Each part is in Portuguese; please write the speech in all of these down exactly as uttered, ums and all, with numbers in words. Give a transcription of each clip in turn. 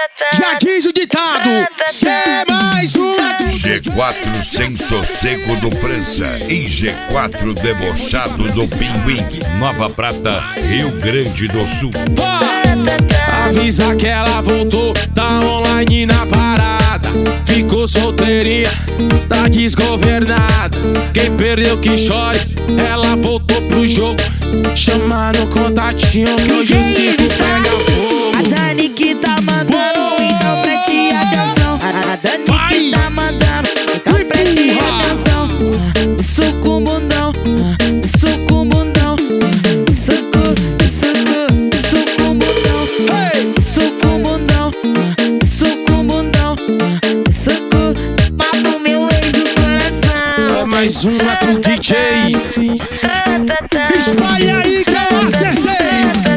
Já diz o ditado, cê é mais uma do... G quatro sem sossego do França e G quatro debochado do Pinguim, Nova Prata, Rio Grande do Sul. Avisa que ela voltou, tá online na parada. Ficou solteirinha, tá desgovernada. Quem perdeu que chore, ela voltou pro jogo. Chama no contatinho que hoje o circo pega fogo. A Dani que tá mandando, então preste atenção. A Dani que tá mandando, então preste atenção. Isso com bundão, isso com bundão. Isso com, isso com, isso com bundão. Isso com bundão, isso com bundão. Isso com, mata o meu ex do coração. Mais uma pro D J. Espalha aí que eu acertei.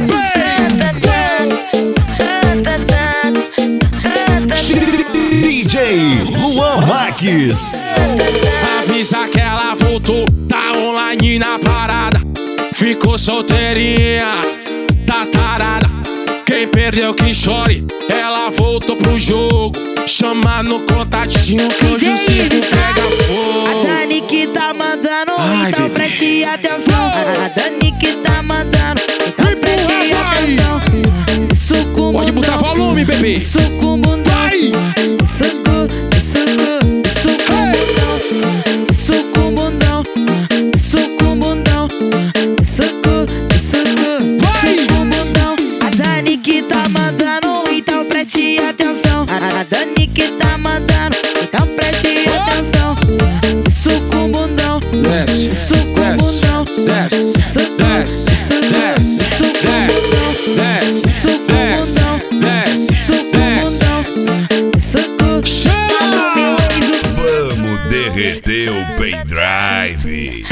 D J Luan Marques. Avisa que ela voltou, tá online na parada. Ficou solteirinha, tá tarada. Quem perdeu que chore, ela voltou pro jogo. Chama no contatinho que hoje o circo pega fogo. A Dani que tá mandando, Ai, então bebê. preste atenção. A Dani que tá mandando, então preste vai. atenção. Isso com Pode botar volume, bebê. Isso com bundão. Isso com, isso com, isso com bundão. Isso com bundão. Isso com bundão. Isso com, isso com, isso com bundão. A Dani que tá mandando, então preste atenção. A Dani que tá mandando, então preste atenção. Isso com bundão. Desce, Isso com bundão. desce, Isso com, desce, isso com, desce, isso com desce, bundão. desce, Isso com desce, bundão. desce, Isso com desce. bundão. Isso com, Chama! meu ex do Vamos derreter o pendrive.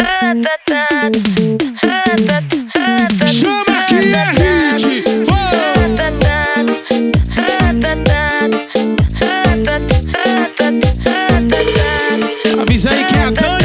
Chama que é hit. Avisa aí que é a Dani.